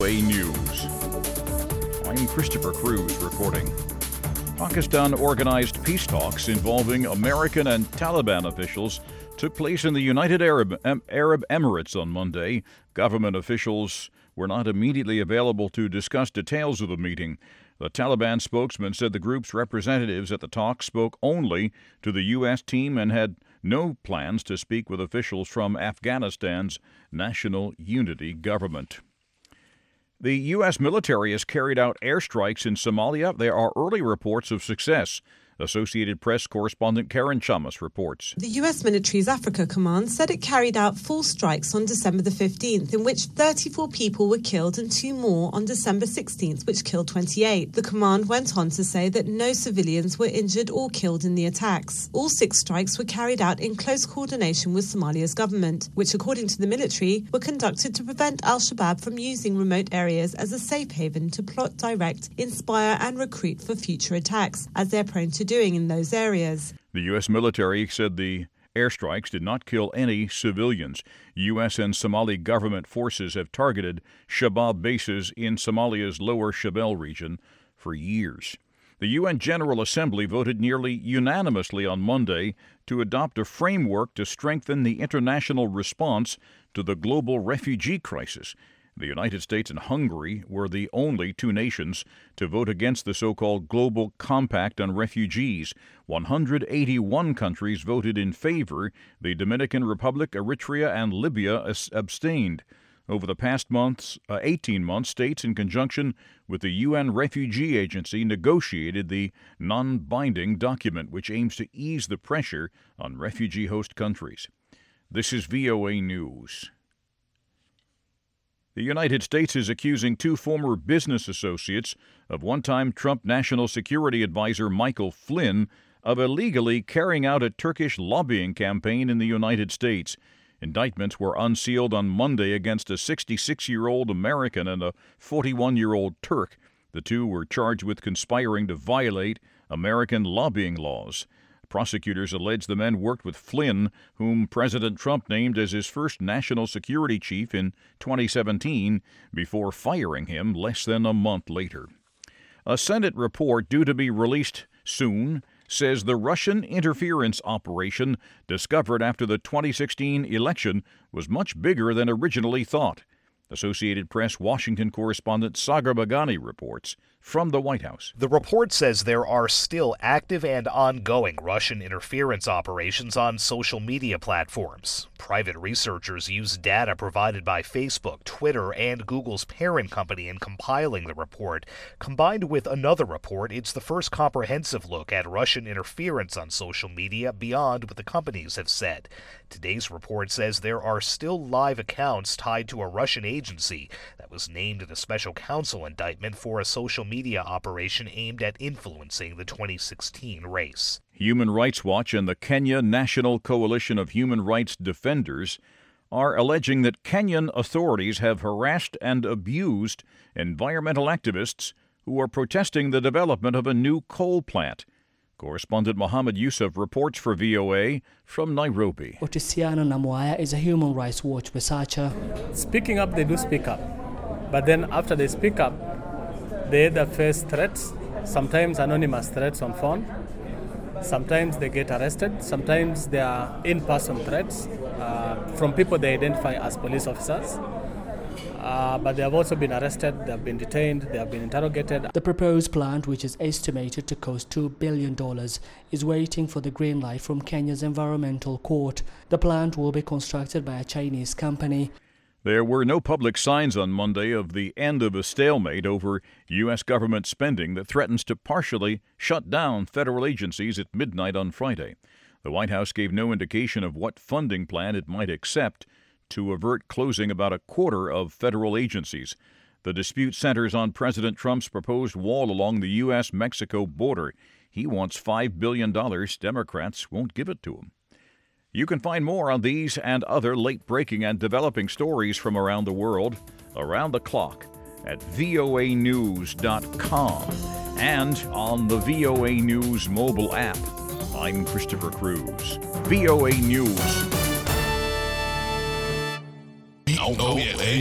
News. I'm Christopher Cruz reporting. Pakistan-organized peace talks involving American and Taliban officials took place in the United Arab Emirates on Monday. Government officials were not immediately available to discuss details of the meeting. The Taliban spokesman said the group's representatives at the talks spoke only to the U.S. team and had no plans to speak with officials from Afghanistan's National Unity Government. The U.S. military has carried out airstrikes in Somalia. There are early reports of success. Associated Press correspondent Karen Chamas reports. The U.S. military's Africa Command said it carried out 4 strikes on December the 15th, in which 34 people were killed and 2 more on December 16th, which killed 28. The command went on to say that no civilians were injured or killed in the attacks. All 6 strikes were carried out in close coordination with Somalia's government, which, according to the military, were conducted to prevent al-Shabaab from using remote areas as a safe haven to plot, direct, inspire and recruit for future attacks, as they're prone to doing in those areas. The U.S. military said the airstrikes did not kill any civilians. U.S. and Somali government forces have targeted Shabaab bases in Somalia's lower Shabelle region for years. The UN General Assembly voted nearly unanimously on Monday to adopt a framework to strengthen the international response to the global refugee crisis. The United States and Hungary were the only 2 nations to vote against the so-called Global Compact on Refugees. 181 countries voted in favor. The Dominican Republic, Eritrea, and Libya abstained. Over the past 18 months, states, in conjunction with the UN Refugee Agency, negotiated the non-binding document, which aims to ease the pressure on refugee host countries. This is VOA News. The United States is accusing 2 former business associates of one-time Trump National Security Advisor Michael Flynn of illegally carrying out a Turkish lobbying campaign in the United States. Indictments were unsealed on Monday against a 66-year-old American and a 41-year-old Turk. The 2 were charged with conspiring to violate American lobbying laws. Prosecutors allege the men worked with Flynn, whom President Trump named as his first national security chief in 2017, before firing him less than a month later. A Senate report due to be released soon says the Russian interference operation discovered after the 2016 election was much bigger than originally thought. Associated Press Washington correspondent Sagar Bagani reports from the White House. The report says there are still active and ongoing Russian interference operations on social media platforms. Private researchers used data provided by Facebook, Twitter, and Google's parent company in compiling the report. Combined with another report, it's the first comprehensive look at Russian interference on social media beyond what the companies have said. Today's report says there are still live accounts tied to a Russian agency that was named in a special counsel indictment for a social media operation aimed at influencing the 2016 race. Human Rights Watch and the Kenya National Coalition of Human Rights Defenders are alleging that Kenyan authorities have harassed and abused environmental activists who are protesting the development of a new coal plant. Correspondent Mohammed Yusuf reports for VOA from Nairobi. Otisiano Namwaya is a Human Rights Watch researcher. Speaking up, they do speak up. But then after they speak up, they either face threats, sometimes anonymous threats on phone. Sometimes they get arrested. Sometimes they are in-person threats from people they identify as police officers. But they have also been arrested, they have been detained, they have been interrogated. The proposed plant, which is estimated to cost $2 billion, is waiting for the green light from Kenya's Environmental Court. The plant will be constructed by a Chinese company. There were no public signs on Monday of the end of a stalemate over U.S. government spending that threatens to partially shut down federal agencies at midnight on Friday. The White House gave no indication of what funding plan it might accept to avert closing about a quarter of federal agencies. The dispute centers on President Trump's proposed wall along the U.S.-Mexico border. He wants $5 billion. Democrats won't give it to him. You can find more on these and other late-breaking and developing stories from around the world, around the clock, at voanews.com and on the VOA News mobile app. I'm Christopher Cruz. VOA News.